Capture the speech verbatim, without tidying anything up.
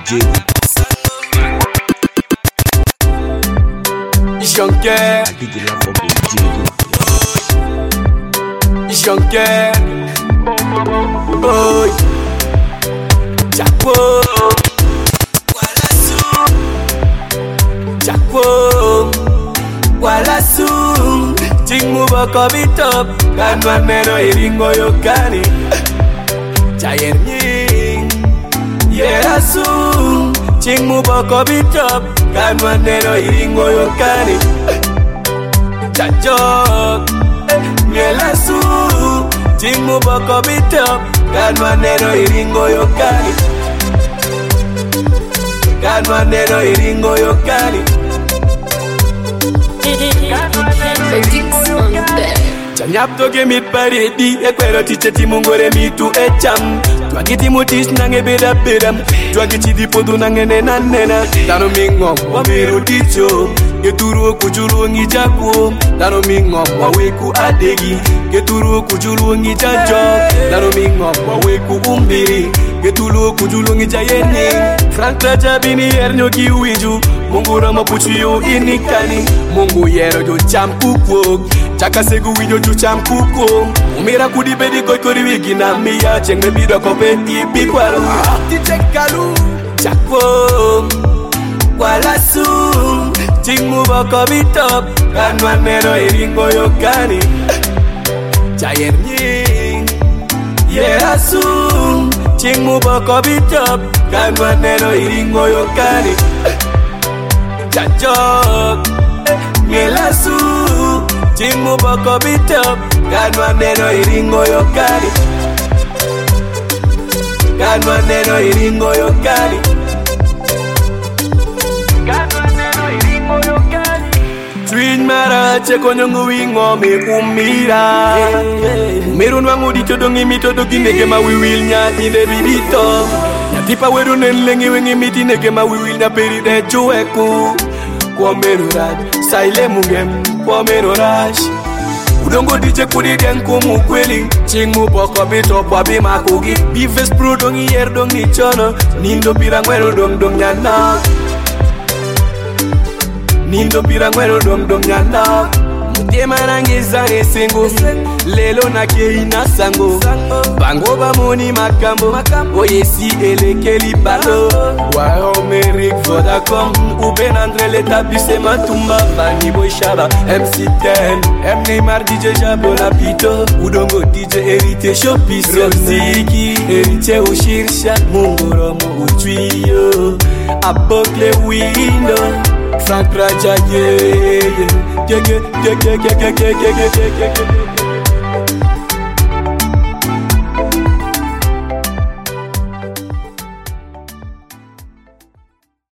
Diego. Jonker, D J Lambo Diego. Jonker, boy, Jackpo, Jackpo, Walasu, Chingmu boko bitop, Kanwanero iringo yokani, Chayerni, Yerasu, Chingmu boko bitop, Kanwanero iringo yokani, Chachok, Mielasu, Chingmu boko bitop, Kanwanero iringo yokani, Kanwanero iringo yokani. Chanyap toge mi paredi e kwero ticheti mungore mitu e cham twagiti mutis nange beda bedam twagiti dipodu nange nena nena dano mingom wa miru ticho geturu kujulu ngi jaku dano mingom wa weku adegi geturu kujulu ngi jajo dano mingom wa weku umbiri getulu kujulu ngi jayeni Frank Raja bini ernyo ki winju Mungu rama puchu yo inikani Mungu yero jo cham kukwo Chaka segu winyo jo cham kukwo Umira kudi bedi koi kori wigi na miya Chengme bido kope ipi kwalu Tiche kalu Chakwo Walasu Chingmu boko bitop Kanwanero iringo yokani Chayer nying Yerasu Chingmu boko bitop Kanwanero iringo yokani Chachok Mielasu Chingmu boko bitop Kanwanero iringo yokani Kanwanero iringo yokani Kanwanero iringo yokani Twin mara cheko nyongu wingo me umira Umiru nwangu di chodongi mito doki nege ma wiwil nya inde bibito Nyatipa weru nenlengi wengi miti nege ma wiwil nya peri de chueku Kwa mero rad, saile mungem, kwa mero rash Udongo dije kudi denku mukweli Chingmu boko bito kwa bima kugi Bives pro dongi yer dongi chono Nindo pirangwero dong dong nyana Nindo pirangwero dong dong nyana Mutema rangi zange singu Lelo na keina sango Bango ba moni makambo Oyesi elekeli balo Wao merik Vodacom Uben Andre l'établissement Tumba Bani Boy Shaba M C ten M Neymar D J Jabo Lapito Udongo D J Erite Shopis Roziki Erite Ushirsha Mungoromo Uchuyo Abokle Window Frank Raja, yeah, yeah, yeah, yeah, yeah, yeah, yeah, yeah, yeah, yeah, yeah.